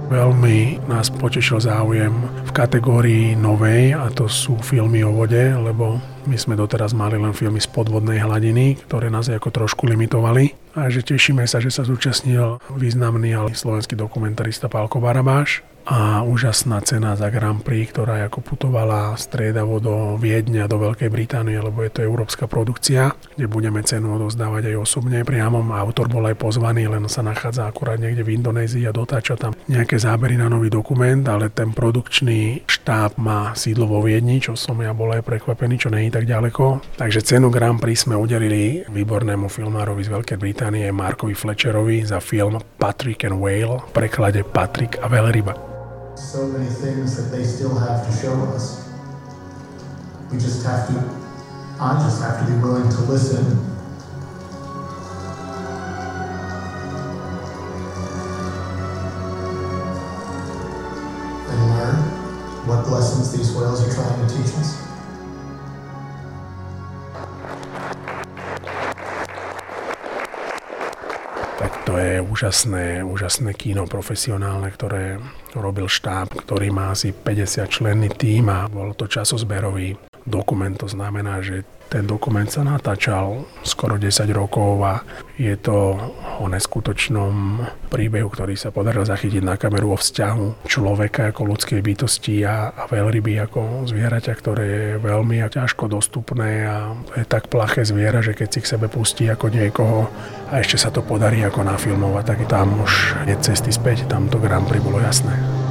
Veľmi nás potešil záujem v kategórii novej, a to sú filmy o vode, lebo my sme doteraz mali len filmy z podvodnej hladiny, ktoré nás ako trošku limitovali. A že tešíme sa, že sa zúčastnil významný slovenský dokumentarista Pálko Barabáš. A úžasná cena za Grand Prix, ktorá ako putovala striedavo do Viedňa, do Veľkej Británie, lebo je to európska produkcia, kde budeme cenu odovzdávať aj osobne priamo. Autor bol aj pozvaný, len sa nachádza akurát niekde v Indonézii a dotáča tam nejaké zábery na nový dokument, ale ten produkčný štáb má sídlo vo Viedni, čo som ja bol aj prekvapený, čo nie je tak ďaleko. Takže cenu Grand Prix sme udelili výbornému filmárovi z Veľkej Británie Markovi Fletcherovi za film Patrick and Whale, v preklade Patrik a veľryba. So many things that they still have to show us. I just have to be willing to listen. And learn what lessons these whales are trying to teach us. Tak to je úžasné kino profesionálne, ktoré robil štáb, ktorý má asi 50-členný tím a bol to časozberový dokument. To znamená, že ten dokument sa natáčal skoro 10 rokov a je to o neskutočnom príbehu, ktorý sa podaril zachytiť na kameru o vzťahu človeka ako ľudskej bytosti a veľryby ako zvieraťa, ktoré je veľmi ťažko dostupné a je tak plaché zviera, že keď si k sebe pustí ako niekoho a ešte sa to podarí ako nafilmovať, tak tam už je cesty späť, tam to Grand Prix bolo jasné.